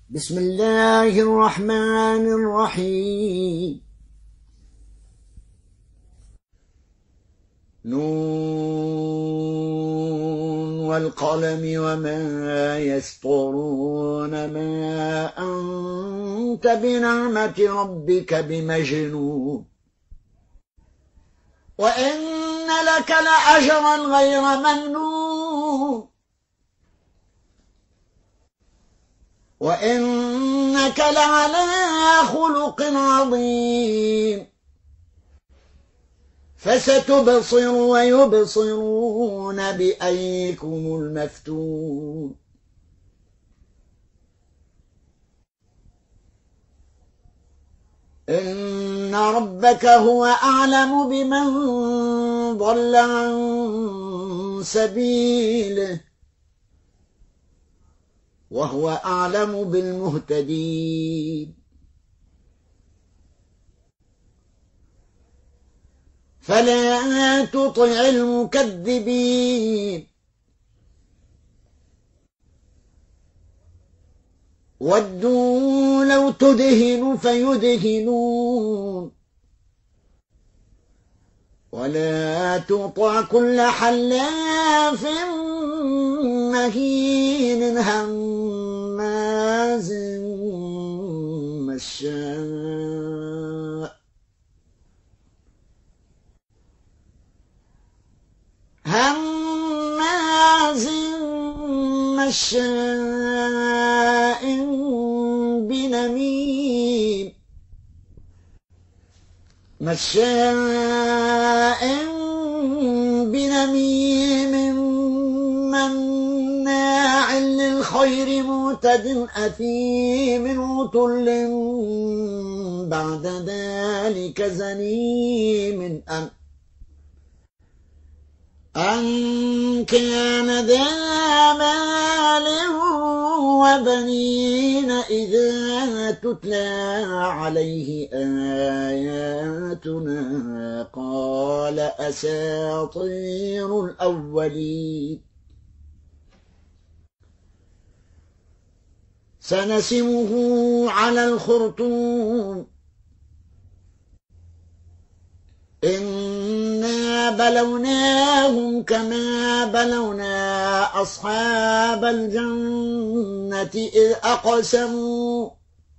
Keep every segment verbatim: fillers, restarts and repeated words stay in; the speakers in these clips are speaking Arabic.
بسم الله الرحمن الرحيم. نون والقلم وما يسطرون، ما أنت بنعمة ربك بمجنون، وإن لك لأجرا غير ممنون، وإنك لعلى خلق عظيم. فستبصر ويبصرون بأيكم المفتون. إن ربك هو أعلم بمن ضل عن سبيله، وهو أعلم بالمهتدين. فلا تطع المكذبين، ودوا لو تدهن فيدهنون، ولا تطع كل حلاف مهين هماز مشاء هماز مشاء بنميم مشاء بنميم مناع للخير معتد أثيم عتل بعد ذلك زنيم أم أن كان ذا مال وبنين إذا تتلى عليه آياتنا قال أساطير الأولين. سنسمه على الخرطوم، إنا بلوناهم كما بلونا أصحاب الجنة إذ أقسموا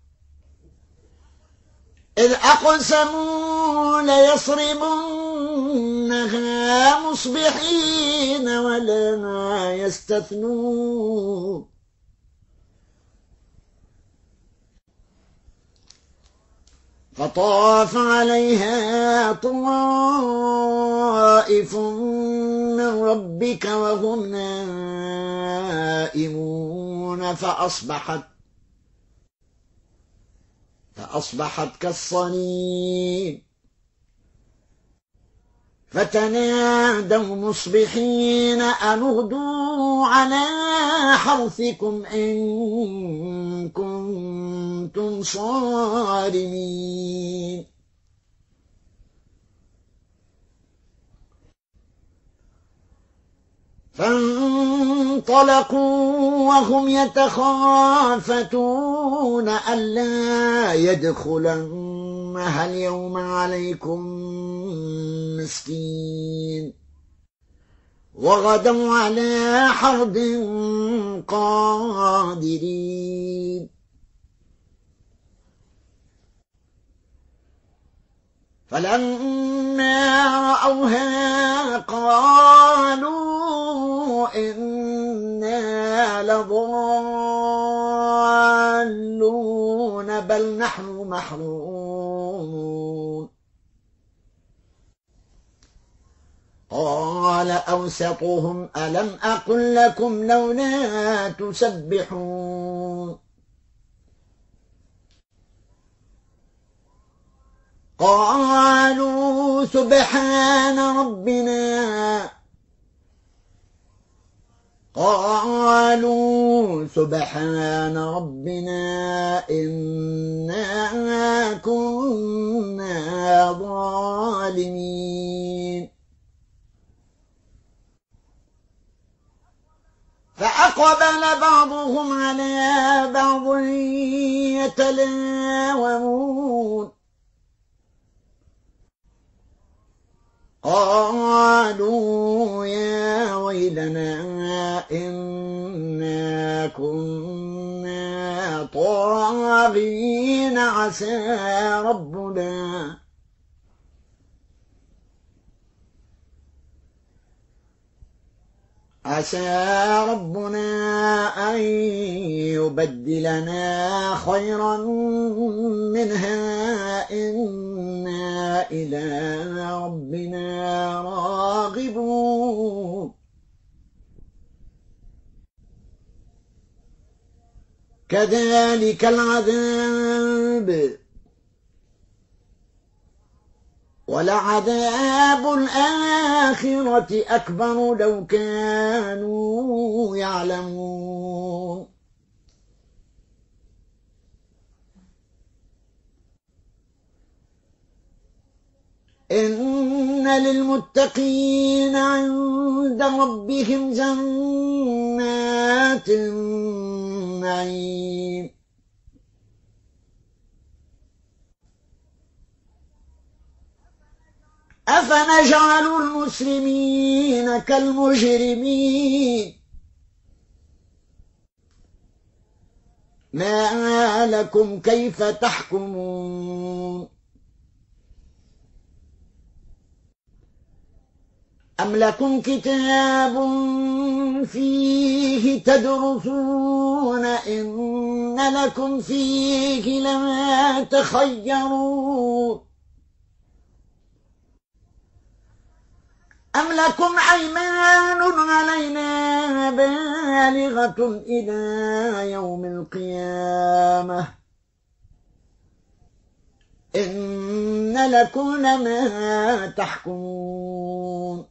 إذ أقسموا ليصرمنها مصبحين ولا يستثنون. فطاف عليها طائف من ربك وهم نائمون فأصبحت فأصبحت كالصريم. فتنادوا مصبحين أن اغدوا على حرثكم إن كنتم صارمين. فانطلقوا وهم يتخافتون ألا يدخلنها اليوم عليكم مسكين، وغدوا على حرد قادرين. فلما رأوها قالوا إنا لضالون بل نحن محرومون. قال أوسطهم ألم أقل لكم لولا تسبحون. قالوا سبحان ربنا قالوا سبحان ربنا إنا كنا ظالمين. فأقبل بعضهم على بعض يتلاومون قالوا يا ويلنا إنا كنا طاغين عسى ربنا عسى ربنا أن يبدلنا خيرا منها إنا إلى ربنا راغبون كذلك العذاب ولعذاب الآخرة أكبر لو كانوا يعلمون إن للمتقين عند ربهم جنات النعيم أفنجعل المسلمين كالمجرمين ما لكم كيف تحكمون أم لكم كتاب فيه تدرسون إن لكم فيه لما تخيرون أم لكم أيمان علينا بالغة إلى يوم القيامة إن لكم لما تحكمون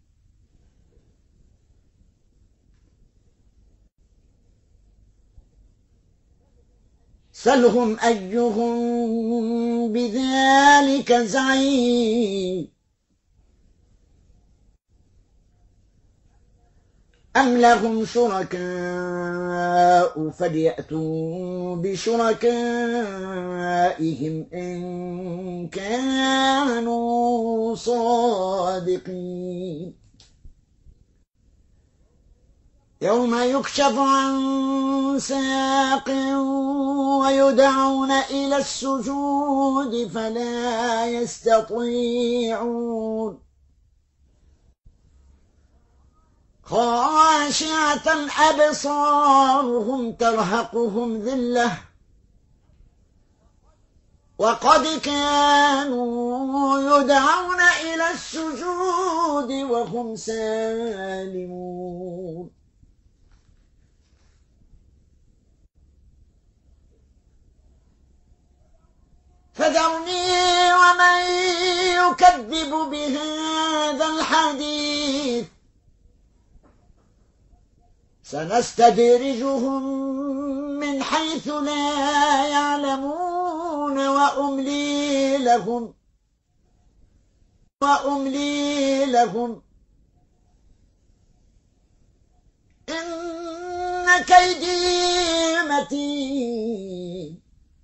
سلهم أيهم بذلك زعيم أم لهم شركاء فليأتوا بشركائهم إن كانوا صادقين يوم يكشف عن ساق ويدعون إلى السجود فلا يستطيعون خاشعة أبصارهم ترهقهم ذلة وقد كانوا يدعون إلى السجود وهم سالمون فذرني ومن يكذب بهذا الحديث سنستدرجهم من حيث لا يعلمون وأملي لهم وأملي لهم إن كيدي متين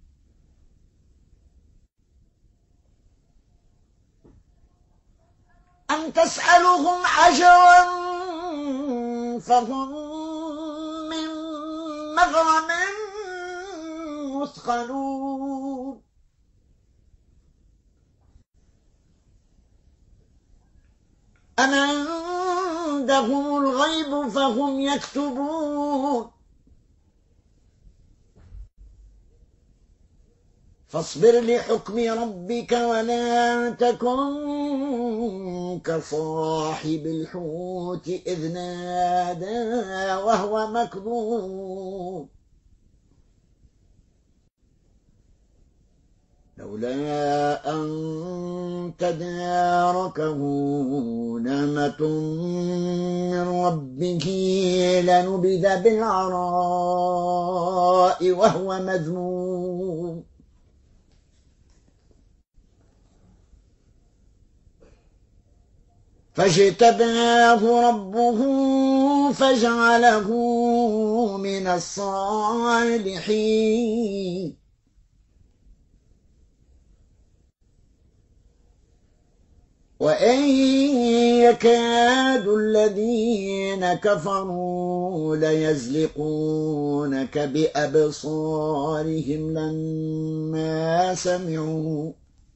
أم تسألهم أجرا فهم من مغرم مثقلون أم عندهم الغيب فهم يكتبون فاصبر لحكم ربك ولا تكن كصاحب الحوت إذ نادى وهو مكظوم لولا أن تداركه نعمة من ربه لنبذ بالعراء وهو مذموم فاجتباه ربه فجعله من الصالحين وإن يكاد الذين كفروا ليزلقونك بأبصارهم لما سمعوا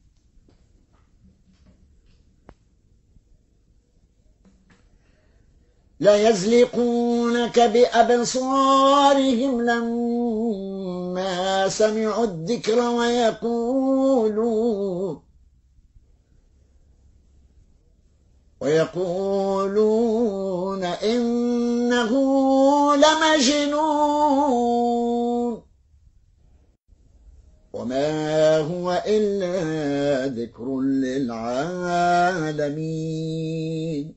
ليزلقونك بأبصارهم لما سمعوا الذكر ويقولون ويقولون إنه لمجنون وما هو إلا ذكر للعالمين